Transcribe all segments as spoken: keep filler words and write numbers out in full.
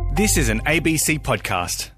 This is an A B C podcast.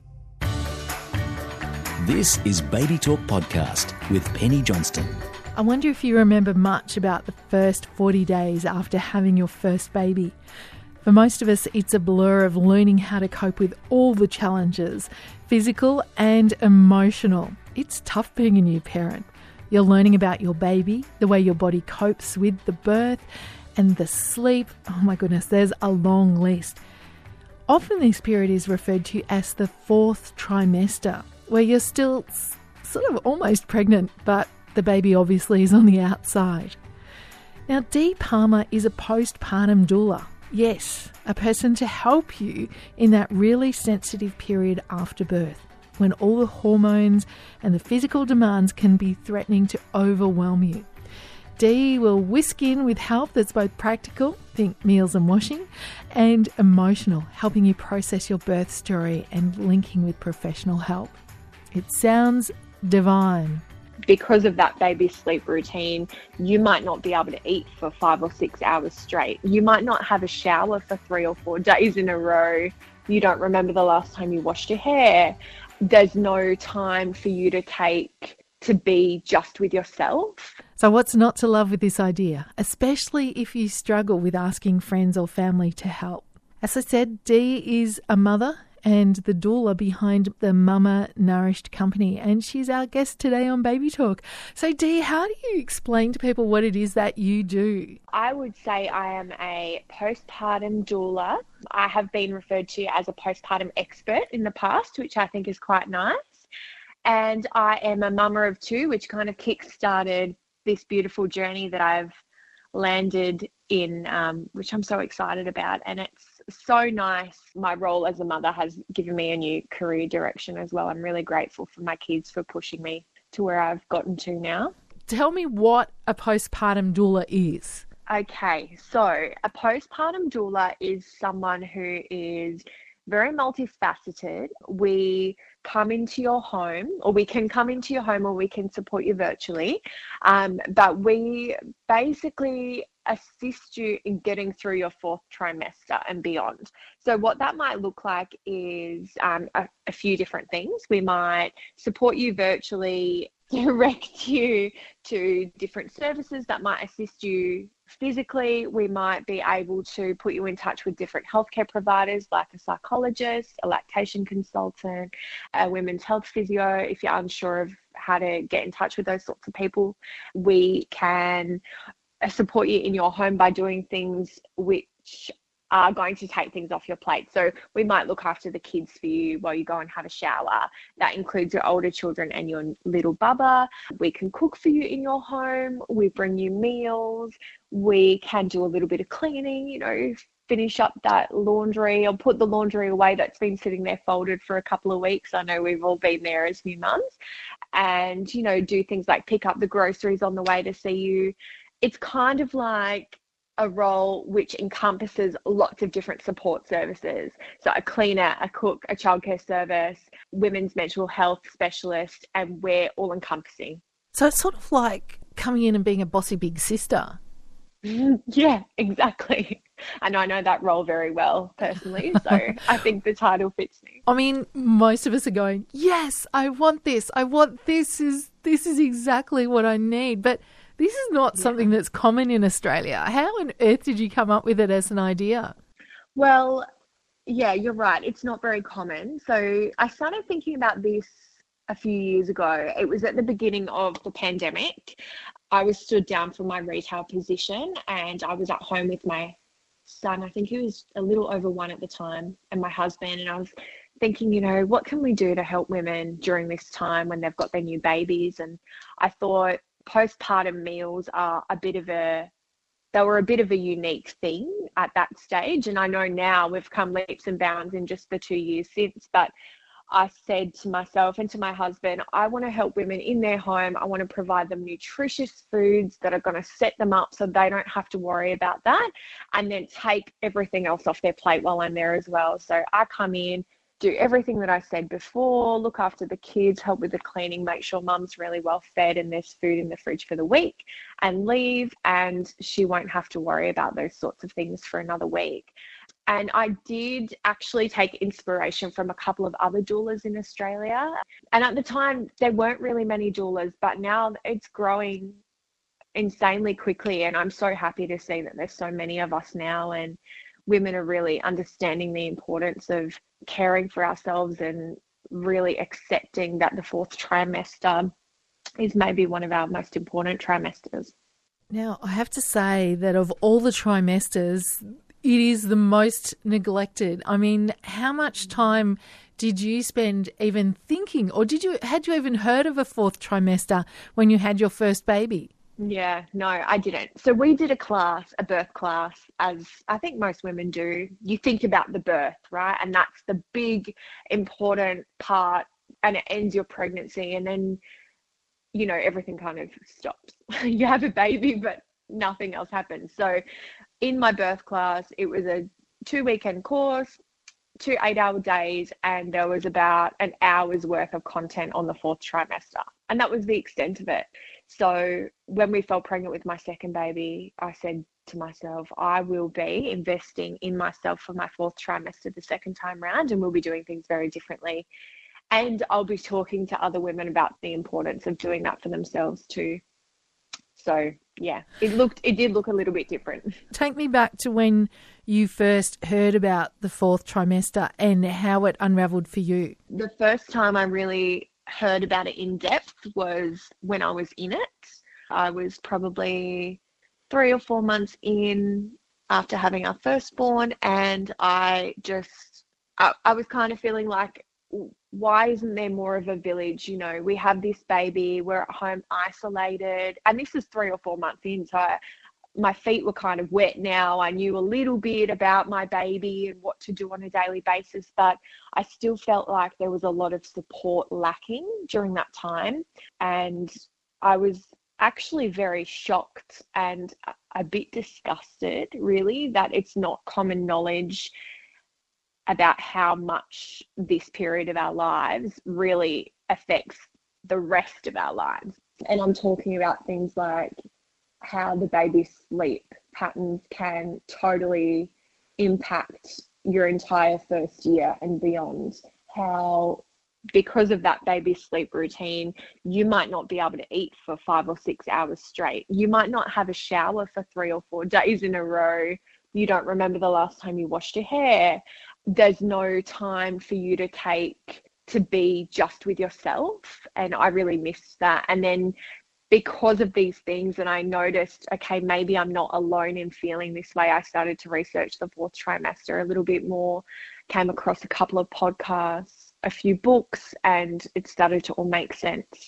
This is Baby Talk Podcast with Penny Johnston. I wonder if you remember much about the first forty days after having your first baby. For most of us, it's a blur of learning how to cope with all the challenges, physical and emotional. It's tough being a new parent. You're learning about your baby, the way your body copes with the birth and the sleep. Oh my goodness, there's a long list. Often this period is referred to as the fourth trimester, where you're still sort of almost pregnant, but the baby obviously is on the outside. Now, Dee Palmer is a postpartum doula. Yes, a person to help you in that really sensitive period after birth, when all the hormones and the physical demands can be threatening to overwhelm you. Dee will whisk in with help that's both practical, think meals and washing, and emotional, helping you process your birth story and linking with professional help. It sounds divine. Because of that baby sleep routine, you might not be able to eat for five or six hours straight. You might not have a shower for three or four days in a row. You don't remember the last time you washed your hair. There's no time for you to take to be just with yourself. So what's not to love with this idea, especially if you struggle with asking friends or family to help? As I said, Dee is a mother and the doula behind the Mama Nourished company, and she's our guest today on Baby Talk. So Dee, how do you explain to people what it is that you do? I would say I am a postpartum doula. I have been referred to as a postpartum expert in the past, which I think is quite nice. And I am a mama of two, which kind of kick-started this beautiful journey that I've landed in, um, which I'm so excited about. And it's so nice. My role as a mother has given me a new career direction as well. I'm really grateful for my kids for pushing me to where I've gotten to now. Tell me what a postpartum doula is. Okay, so a postpartum doula is someone who is very multifaceted. We come into your home, or we can come into your home, or we can support you virtually. Um, but we basically assist you in getting through your fourth trimester and beyond. So what that might look like is um, a, a few different things. We might support you virtually, direct you to different services that might assist you physically. We might be able to put you in touch with different healthcare providers like a psychologist, a lactation consultant, a women's health physio. If you're unsure of how to get in touch with those sorts of people, we can support you in your home by doing things which are going to take things off your plate. So we might look after the kids for you while you go and have a shower. That includes your older children and your little bubba. We can cook for you in your home. We bring you meals. We can do a little bit of cleaning, you know, finish up that laundry or put the laundry away that's been sitting there folded for a couple of weeks. I know we've all been there as new mums. And, you know, do things like pick up the groceries on the way to see you. It's kind of like a role which encompasses lots of different support services. So a cleaner, a cook, a childcare service, women's mental health specialist, and we're all encompassing. So it's sort of like coming in and being a bossy big sister. Yeah, exactly. And I know that role very well personally, so I think the title fits me. I mean, most of us are going, yes, I want this. I want this. Is this is exactly what I need. But this is not yeah. something that's common in Australia. How on earth did you come up with it as an idea? Well, yeah, you're right. It's not very common. So I started thinking about this a few years ago. It was at the beginning of the pandemic. I was stood down from my retail position and I was at home with my son. I think he was a little over one at the time, and my husband. And I was thinking, you know, what can we do to help women during this time when they've got their new babies? And I thought postpartum meals are a bit of a, they were a bit of a unique thing at that stage. And I know now we've come leaps and bounds in just the two years since, but I said to myself and to my husband, I want to help women in their home. I want to provide them nutritious foods that are going to set them up so they don't have to worry about that, and then take everything else off their plate while I'm there as well. So I come in, do everything that I said before, look after the kids, help with the cleaning, make sure mum's really well fed and there's food in the fridge for the week, and leave, and she won't have to worry about those sorts of things for another week. And I did actually take inspiration from a couple of other doulas in Australia. And at the time, there weren't really many doulas, but now it's growing insanely quickly. And I'm so happy to see that there's so many of us now, and women are really understanding the importance of caring for ourselves and really accepting that the fourth trimester is maybe one of our most important trimesters. Now, I have to say that of all the trimesters, it is the most neglected. I mean, how much time did you spend even thinking, or did you had you even heard of a fourth trimester when you had your first baby? Yeah, no, I didn't. So we did a class, a birth class, as I think most women do. You think about the birth, right? And that's the big, important part, and it ends your pregnancy. And then, you know, everything kind of stops. You have a baby, but nothing else happens. So in my birth class, it was a two weekend course, two eight hour days, and there was about an hour's worth of content on the fourth trimester. And that was the extent of it. So when we fell pregnant with my second baby, I said to myself, I will be investing in myself for my fourth trimester the second time round, and we'll be doing things very differently. And I'll be talking to other women about the importance of doing that for themselves too. So yeah, it looked, it did look a little bit different. Take me back to when you first heard about the fourth trimester and how it unravelled for you. The first time I really heard about it in depth was when I was in it. I was probably three or four months in after having our firstborn, and I just, I, I was kind of feeling like, why isn't there more of a village? You know, we have this baby, we're at home isolated, and this is three or four months in, so I, my feet were kind of wet now. I knew a little bit about my baby and what to do on a daily basis, but I still felt like there was a lot of support lacking during that time. And I was actually very shocked and a bit disgusted, really, that it's not common knowledge about how much this period of our lives really affects the rest of our lives. And I'm talking about things like how the baby's sleep patterns can totally impact your entire first year and beyond. How, because of that baby's sleep routine, you might not be able to eat for five or six hours straight. You might not have a shower for three or four days in a row. You don't remember the last time you washed your hair. There's no time for you to take to be just with yourself. And I really missed that. And then because of these things, and I noticed, okay, maybe I'm not alone in feeling this way, I started to research the fourth trimester a little bit more, came across a couple of podcasts, a few books, and it started to all make sense.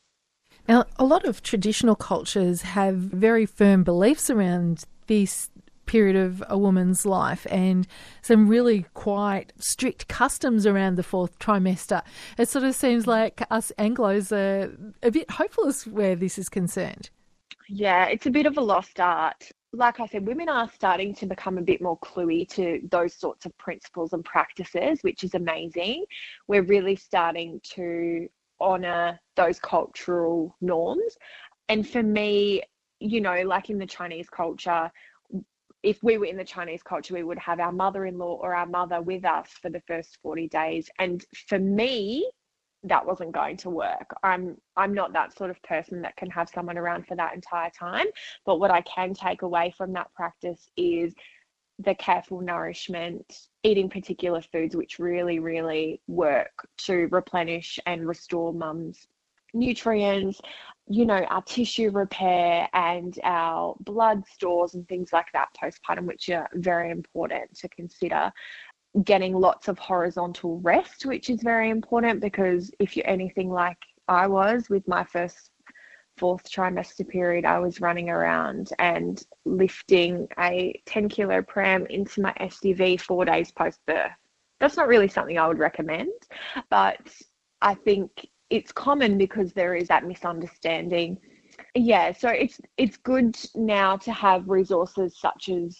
Now, a lot of traditional cultures have very firm beliefs around this period of a woman's life and some really quite strict customs around the fourth trimester. It sort of seems like us Anglos are a bit hopeless where this is concerned. Yeah, it's a bit of a lost art. Like I said, women are starting to become a bit more cluey to those sorts of principles and practices, which is amazing. We're really starting to honour those cultural norms. And for me, you know, like in the Chinese culture, if we were in the Chinese culture, we would have our mother-in-law or our mother with us for the first forty days. And for me, that wasn't going to work. I'm I'm not that sort of person that can have someone around for that entire time. But what I can take away from that practice is the careful nourishment, eating particular foods which really, really work to replenish and restore mum's nutrients, you know, our tissue repair and our blood stores and things like that postpartum, which are very important to consider. Getting lots of horizontal rest, which is very important, because if you're anything like I was with my first fourth trimester period, I was running around and lifting a ten kilo pram into my S U V four days post birth. That's not really something I would recommend, but I think it's common because there is that misunderstanding. Yeah, so it's it's good now to have resources such as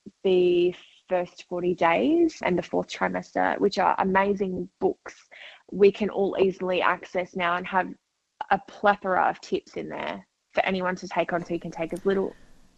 the first forty days and the fourth trimester, which are amazing books we can all easily access now and have a plethora of tips in there for anyone to take on, so you can take as little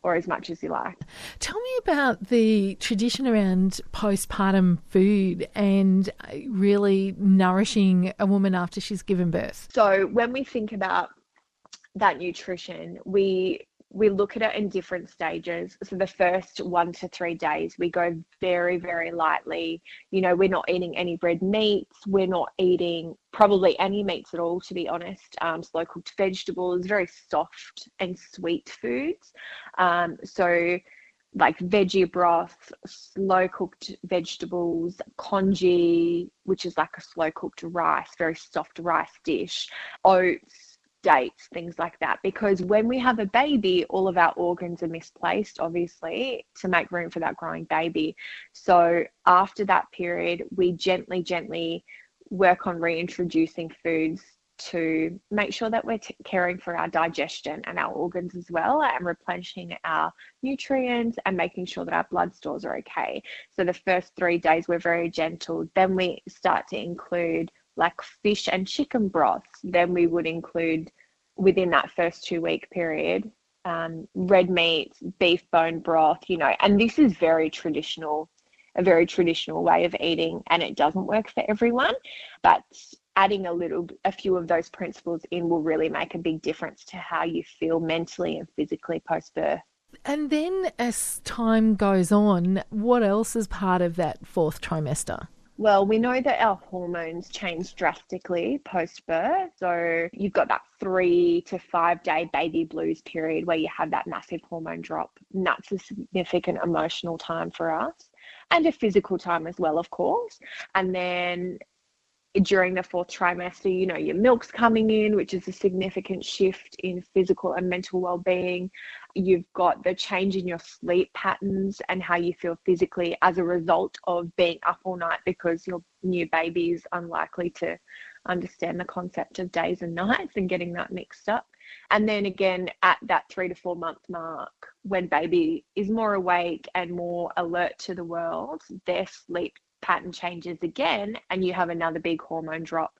or as much as you like. Tell me about the tradition around postpartum food and really nourishing a woman after she's given birth. So when we think about that nutrition, we we look at it in different stages. So the first one to three days, we go very, very lightly. You know, we're not eating any red meats. We're not eating probably any meats at all, to be honest. Um, slow cooked vegetables, very soft and sweet foods. Um, so like veggie broth, slow cooked vegetables, congee, which is like a slow cooked rice, very soft rice dish, oats, dates, things like that. Because when we have a baby, all of our organs are misplaced, obviously, to make room for that growing baby. So after that period, we gently, gently work on reintroducing foods to make sure that we're t- caring for our digestion and our organs as well, and replenishing our nutrients and making sure that our blood stores are okay. So the first three days, we're very gentle. Then we start to include like fish and chicken broths. Then we would include, within that first two week period, um, red meat, beef bone broth, you know, and this is very traditional, a very traditional way of eating, and it doesn't work for everyone, but adding a little, a few of those principles in will really make a big difference to how you feel mentally and physically post-birth. And then as time goes on, what else is part of that fourth trimester? Well, we know that our hormones change drastically post-birth. So you've got that three to five day baby blues period where you have that massive hormone drop. And that's a significant emotional time for us, and a physical time as well, of course. And then during the fourth trimester, you know, your milk's coming in, which is a significant shift in physical and mental well-being. You've got the change in your sleep patterns and how you feel physically as a result of being up all night, because your new baby is unlikely to understand the concept of days and nights and getting that mixed up. And then again, at that three to four month mark, when baby is more awake and more alert to the world, their sleep pattern changes again, and you have another big hormone drop.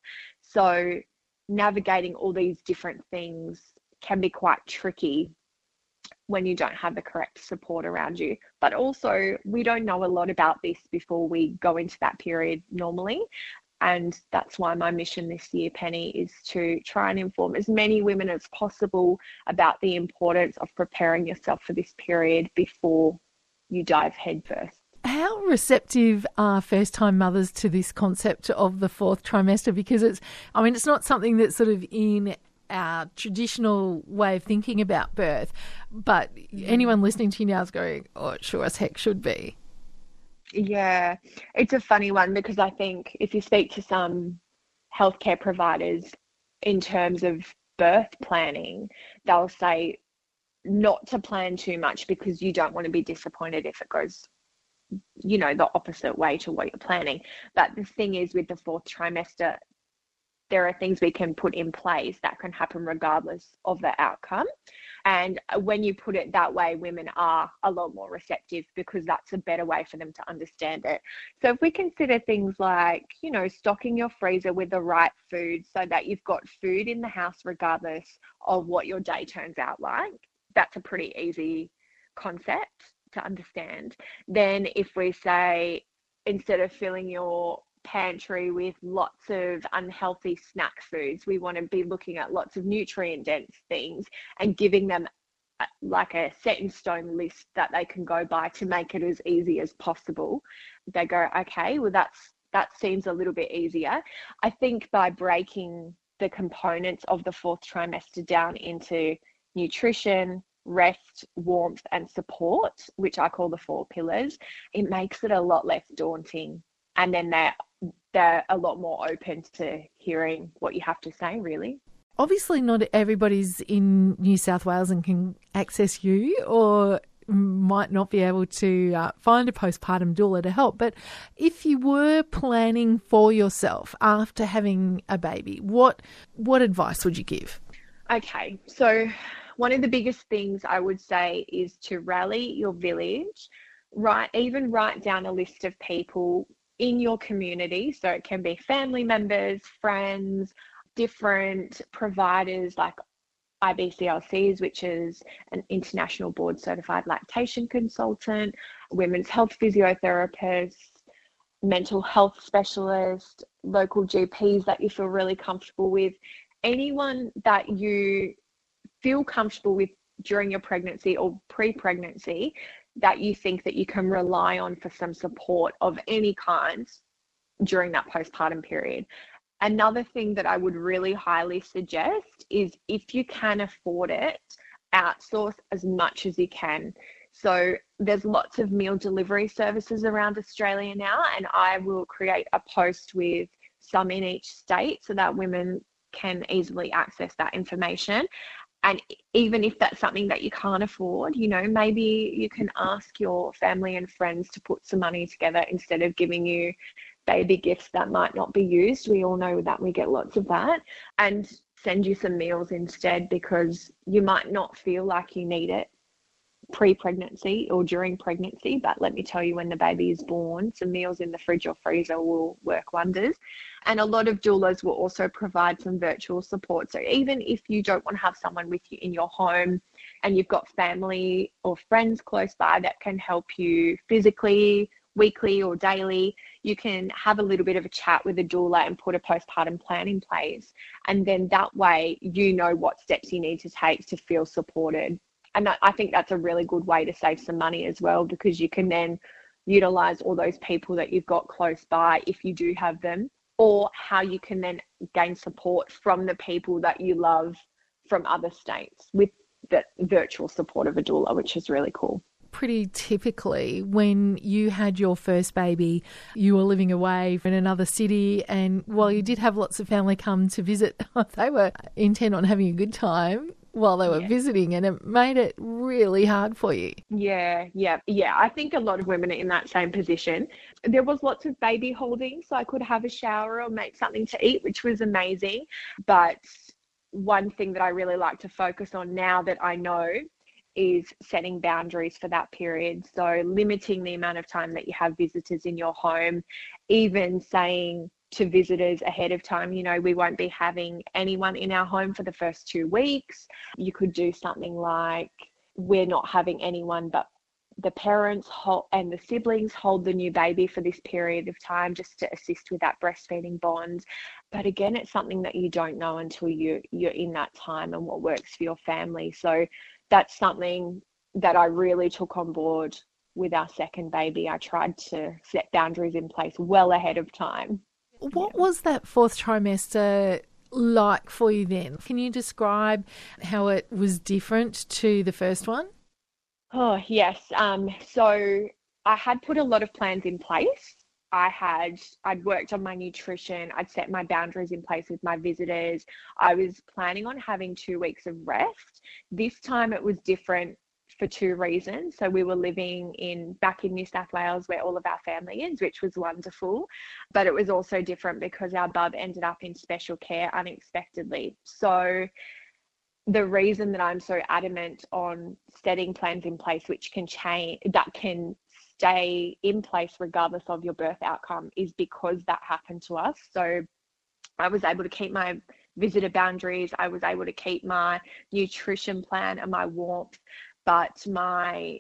So navigating all these different things can be quite tricky when you don't have the correct support around you. But also, we don't know a lot about this before we go into that period normally. And that's why my mission this year, Penny, is to try and inform as many women as possible about the importance of preparing yourself for this period before you dive headfirst. How receptive are first-time mothers to this concept of the fourth trimester? Because it's, I mean, it's not something that's sort of in our traditional way of thinking about birth, but anyone listening to you now is going, oh, it sure as heck should be. Yeah, it's a funny one, because I think if you speak to some healthcare providers in terms of birth planning, they'll say not to plan too much because you don't want to be disappointed if it goes, you know, the opposite way to what you're planning. But the thing is, with the fourth trimester, there are things we can put in place that can happen regardless of the outcome. And when you put it that way, women are a lot more receptive, because that's a better way for them to understand it. So if we consider things like, you know, stocking your freezer with the right food so that you've got food in the house regardless of what your day turns out like, that's a pretty easy concept to understand. Then if we say, instead of filling your pantry with lots of unhealthy snack foods, we want to be looking at lots of nutrient dense things and giving them a, like a set in stone list that they can go by to make it as easy as possible. They go, okay, well that's that seems a little bit easier. I think by breaking the components of the fourth trimester down into nutrition, rest, warmth and support, which I call the four pillars, it makes it a lot less daunting. And then they're, they're a lot more open to hearing what you have to say, really. Obviously not everybody's in New South Wales and can access you, or might not be able to uh, find a postpartum doula to help. But if you were planning for yourself after having a baby, what what advice would you give? Okay, so one of the biggest things I would say is to rally your village. Write, even write down a list of people in your community. So it can be family members, friends, different providers like I B C L Cs, which is an international board certified lactation consultant, women's health physiotherapist, mental health specialist, local G Ps that you feel really comfortable with, anyone that you feel comfortable with during your pregnancy or pre-pregnancy that you think that you can rely on for some support of any kind during that postpartum period. Another thing that I would really highly suggest is, if you can afford it, outsource as much as you can. So there's lots of meal delivery services around Australia now, and I will create a post with some in each state so that women can easily access that information. And even if that's something that you can't afford, you know, maybe you can ask your family and friends to put some money together instead of giving you baby gifts that might not be used. We all know that we get lots of that, and send you some meals instead, because you might not feel like you need it pre-pregnancy or during pregnancy, but let me tell you, when the baby is born, some meals in the fridge or freezer will work wonders. And a lot of doulas will also provide some virtual support. So even if you don't want to have someone with you in your home and you've got family or friends close by that can help you physically, weekly or daily, you can have a little bit of a chat with a doula and put a postpartum plan in place. And then that way you know what steps you need to take to feel supported. And I think that's a really good way to save some money as well, because you can then utilize all those people that you've got close by, if you do have them, or how you can then gain support from the people that you love from other states with the virtual support of a doula, which is really cool. Pretty typically, when you had your first baby, you were living away in another city, and while you did have lots of family come to visit, they were intent on having a good time while they were yeah. visiting, and it made it really hard for you. Yeah, yeah, yeah. I think a lot of women are in that same position. There was lots of baby holding, so I could have a shower or make something to eat, which was amazing. But one thing that I really like to focus on now that I know is setting boundaries for that period. So limiting the amount of time that you have visitors in your home, even saying to visitors ahead of time, you know, we won't be having anyone in our home for the first two weeks. You could do something like, we're not having anyone but the parents hold, and the siblings hold the new baby for this period of time, just to assist with that breastfeeding bond. But again, it's something that you don't know until you, you're in that time and what works for your family. So that's something that I really took on board with our second baby. I tried to set boundaries in place well ahead of time. What was that fourth trimester like for you then? Can you describe how it was different to the first one? Oh, yes. Um, so I had put a lot of plans in place. I had, I'd worked on my nutrition. I'd set my boundaries in place with my visitors. I was planning on having two weeks of rest. This time it was different for two reasons. So we were living in back in New South Wales, where all of our family is, which was wonderful. But it was also different because our bub ended up in special care unexpectedly. So the reason that I'm so adamant on setting plans in place, which can change, that can stay in place regardless of your birth outcome, is because that happened to us. So I was able to keep my visitor boundaries. I was able to keep my nutrition plan and my warmth, but my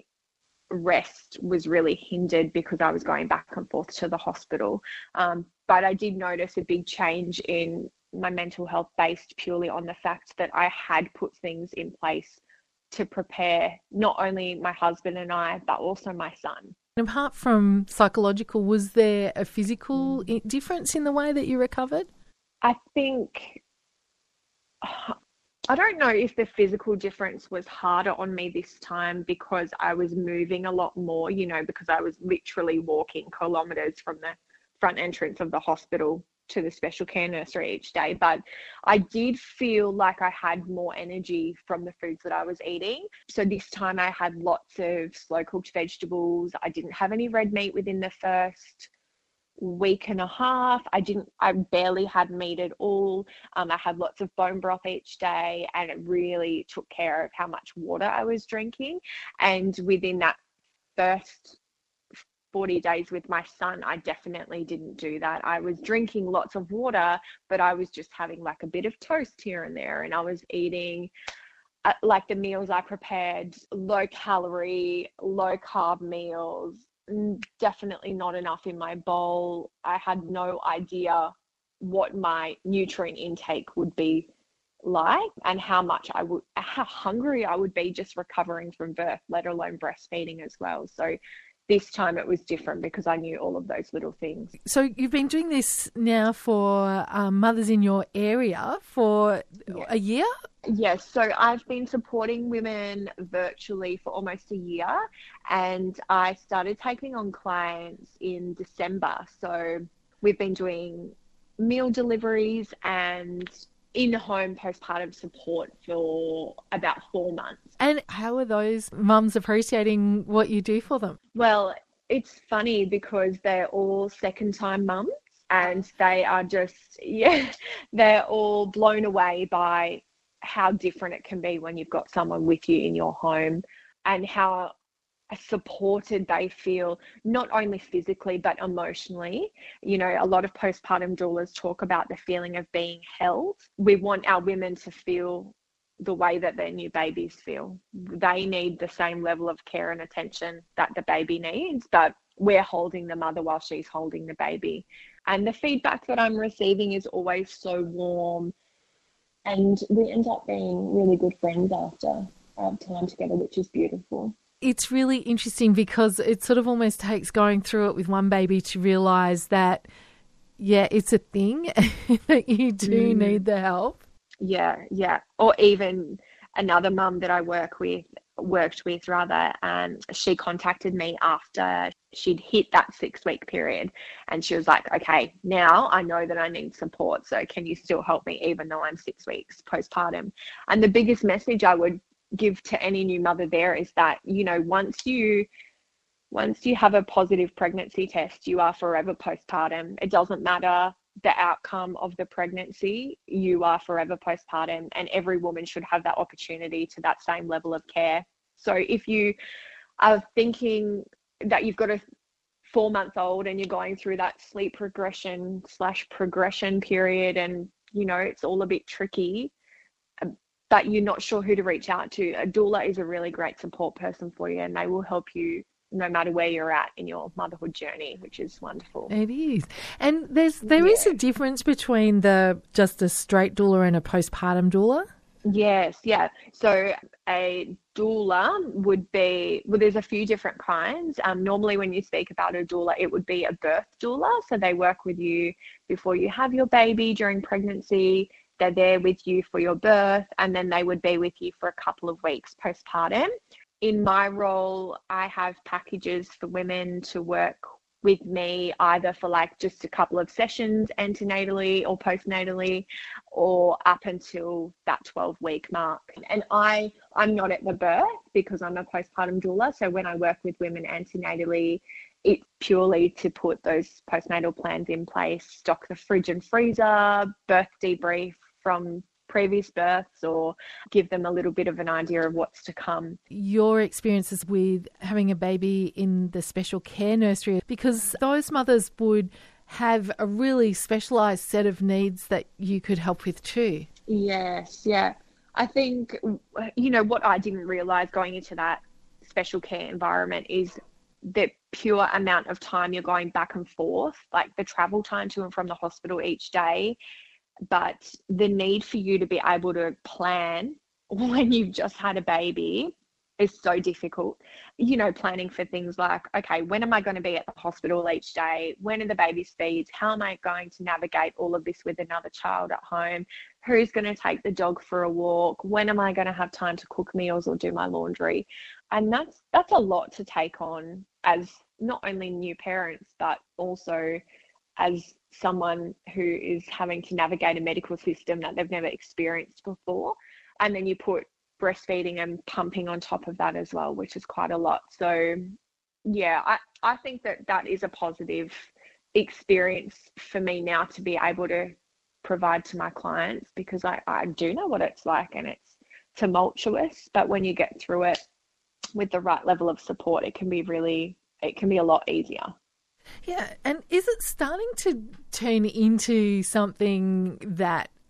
rest was really hindered because I was going back and forth to the hospital. Um, but I did notice a big change in my mental health based purely on the fact that I had put things in place to prepare not only my husband and I, but also my son. Apart from psychological, was there a physical mm. difference in the way that you recovered? I think, I don't know if the physical difference was harder on me this time because I was moving a lot more, you know, because I was literally walking kilometres from the front entrance of the hospital to the special care nursery each day. But I did feel like I had more energy from the foods that I was eating. So this time I had lots of slow cooked vegetables. I didn't have any red meat within the first week and a half. I didn't, I barely had meat at all. Um, I had lots of bone broth each day, and it really took care of how much water I was drinking. And within that first forty days with my son, I definitely didn't do that. I was drinking lots of water, but I was just having like a bit of toast here and there, and I was eating uh, like the meals I prepared, low calorie, low carb meals, definitely not enough in my bowl. I had no idea what my nutrient intake would be like and how much I would, how hungry I would be just recovering from birth, let alone breastfeeding as well. So this time it was different because I knew all of those little things. So you've been doing this now for um, mothers in your area for Yes. a year? Yes, so I've been supporting women virtually for almost a year, and I started taking on clients in December. So we've been doing meal deliveries and in-home postpartum support for about four months. And how are those mums appreciating what you do for them? Well, it's funny because they're all second-time mums, and they are just, yeah, they're all blown away by how different it can be when you've got someone with you in your home, and how supported they feel, not only physically but emotionally. You know, a lot of postpartum doulas talk about the feeling of being held. We want our women to feel the way that their new babies feel. They need the same level of care and attention that the baby needs, but we're holding the mother while she's holding the baby. And the feedback that I'm receiving is always so warm, and we end up being really good friends after our time together, which is beautiful. It's really interesting because it sort of almost takes going through it with one baby to realise that, yeah, it's a thing that you do mm. need the help. Yeah, yeah. Or even another mum that I work with, worked with rather, and she contacted me after she'd hit that six week period, and she was like, okay, now I know that I need support, so can you still help me even though I'm six weeks postpartum? And the biggest message I would give to any new mother there is that, you know, once you once you have a positive pregnancy test, you are forever postpartum. It doesn't matter the outcome of the pregnancy, you are forever postpartum, and every woman should have that opportunity to that same level of care. So if you are thinking that you've got a four month old and you're going through that sleep regression slash progression period, and you know it's all a bit tricky, but you're not sure who to reach out to, a doula is a really great support person for you, and they will help you no matter where you're at in your motherhood journey, which is wonderful. It is. And there's there yeah. is a difference between the just a straight doula and a postpartum doula? Yes, yeah. So a doula would be, well, there's a few different kinds. Um, normally when you speak about a doula, it would be a birth doula. So they work with you before you have your baby, during pregnancy. They're there with you for your birth, and then they would be with you for a couple of weeks postpartum. In my role, I have packages for women to work with me either for like just a couple of sessions antenatally or postnatally, or up until that twelve week mark. And I, I'm not at the birth because I'm a postpartum doula. So when I work with women antenatally, it's purely to put those postnatal plans in place, stock the fridge and freezer, birth debrief from previous births, or give them a little bit of an idea of what's to come. Your experiences with having a baby in the special care nursery, because those mothers would have a really specialised set of needs that you could help with too. Yes, yeah. I think, you know, what I didn't realise going into that special care environment is the pure amount of time you're going back and forth, like the travel time to and from the hospital each day, but the need for you to be able to plan when you've just had a baby is so difficult. You know, planning for things like, okay, when am I going to be at the hospital each day? When are the baby's feeds? How am I going to navigate all of this with another child at home? Who's going to take the dog for a walk? When am I going to have time to cook meals or do my laundry? And that's that's a lot to take on as not only new parents, but also as someone who is having to navigate a medical system that they've never experienced before. And then you put breastfeeding and pumping on top of that as well, which is quite a lot. So yeah, I, I think that that is a positive experience for me now to be able to provide to my clients, because I, I do know what it's like, and it's tumultuous, but when you get through it with the right level of support, it can be really, it can be a lot easier. Yeah, and is it starting to turn into something that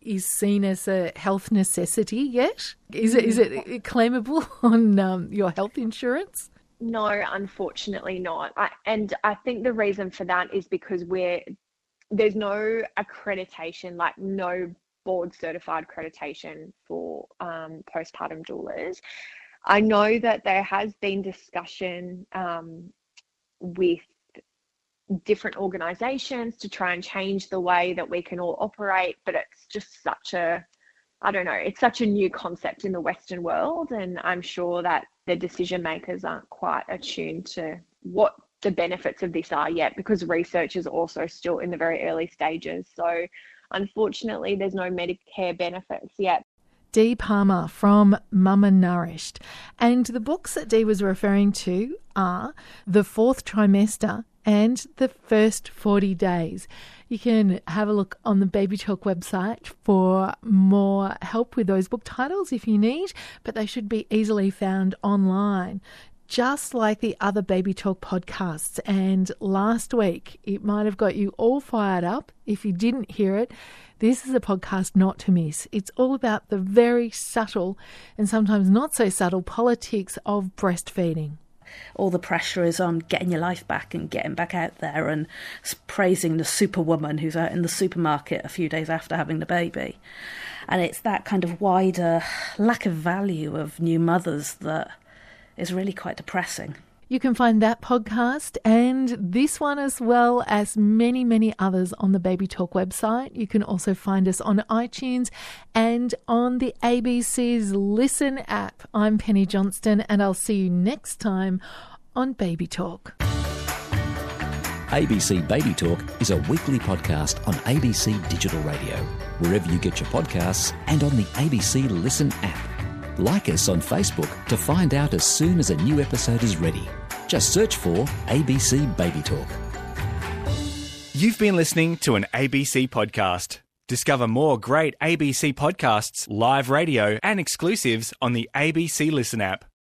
is seen as a health necessity yet? Is it is it claimable on um, your health insurance? No, unfortunately not. I, and I think the reason for that is because we're there's no accreditation, like no board certified accreditation for um, postpartum doulas. I know that there has been discussion um, with different organizations to try and change the way that we can all operate, but it's just such a, I don't know, it's such a new concept in the Western world, and I'm sure that the decision makers aren't quite attuned to what the benefits of this are yet, because research is also still in the very early stages. So unfortunately, there's no Medicare benefits yet. Dee Palmer from Mama Nourished. And the books that Dee was referring to are The Fourth Trimester and The First forty days. You can have a look on the Baby Talk website for more help with those book titles if you need, but they should be easily found online, just like the other Baby Talk podcasts. And last week, it might have got you all fired up. If you didn't hear it, this is a podcast not to miss. It's all about the very subtle and sometimes not so subtle politics of breastfeeding. All the pressure is on getting your life back and getting back out there and praising the superwoman who's out in the supermarket a few days after having the baby. And it's that kind of wider lack of value of new mothers that is really quite depressing. You can find that podcast and this one as well as many, many others on the Baby Talk website. You can also find us on iTunes and on the A B C's Listen app. I'm Penny Johnston and I'll see you next time on Baby Talk. A B C Baby Talk is a weekly podcast on A B C Digital Radio, wherever you get your podcasts and on the A B C Listen app. Like us on Facebook to find out as soon as a new episode is ready. Just search for A B C Baby Talk. You've been listening to an A B C podcast. Discover more great A B C podcasts, live radio and exclusives on the A B C Listen app.